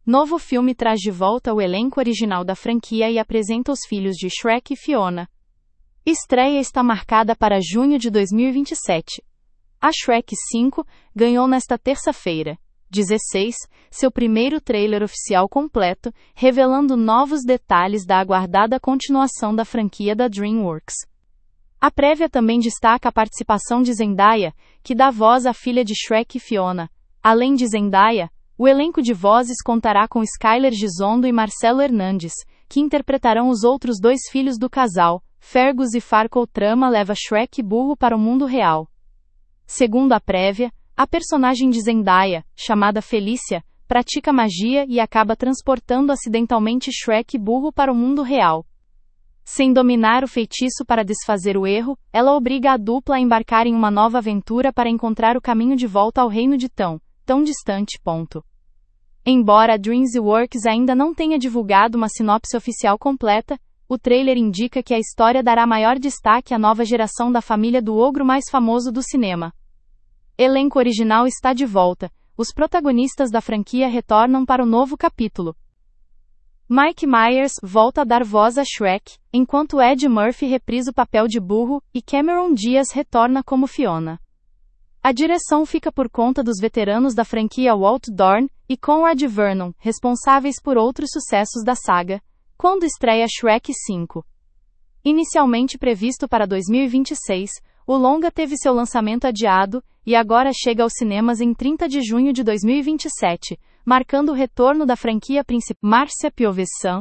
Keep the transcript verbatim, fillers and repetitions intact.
Novo filme traz de volta o elenco original da franquia e apresenta os filhos de Shrek e Fiona. Estreia está marcada para junho de dois mil e vinte e sete. A Shrek cinco ganhou nesta terça-feira, dezesseis, seu primeiro trailer oficial completo, revelando novos detalhes da aguardada continuação da franquia da DreamWorks. A prévia também destaca a participação de Zendaya, que dá voz à filha de Shrek e Fiona. Além de Zendaya, o elenco de vozes contará com Skyler Gisondo e Marcelo Hernandes, que interpretarão os outros dois filhos do casal. Fergus e Farkle. Trama leva Shrek e burro para o mundo real. Segundo a prévia, a personagem de Zendaya, chamada Felícia, pratica magia e acaba transportando acidentalmente Shrek e burro para o mundo real. Sem dominar o feitiço para desfazer o erro, ela obriga a dupla a embarcar em uma nova aventura para encontrar o caminho de volta ao reino de tão, tão distante. Ponto. Embora a DreamWorks ainda não tenha divulgado uma sinopse oficial completa, o trailer indica que a história dará maior destaque à nova geração da família do ogro mais famoso do cinema. Elenco original está de volta. Os protagonistas da franquia retornam para o novo capítulo. Mike Myers volta a dar voz a Shrek, enquanto Ed Murphy reprisa o papel de burro e Cameron Diaz retorna como Fiona. A direção fica por conta dos veteranos da franquia Walt Dorn e Conrad Vernon, responsáveis por outros sucessos da saga, quando estreia Shrek cinco. Inicialmente previsto para dois mil e vinte e seis, o longa teve seu lançamento adiado e agora chega aos cinemas em trinta de junho de dois mil e vinte e sete, marcando o retorno da franquia principal. Márcia Piovesan,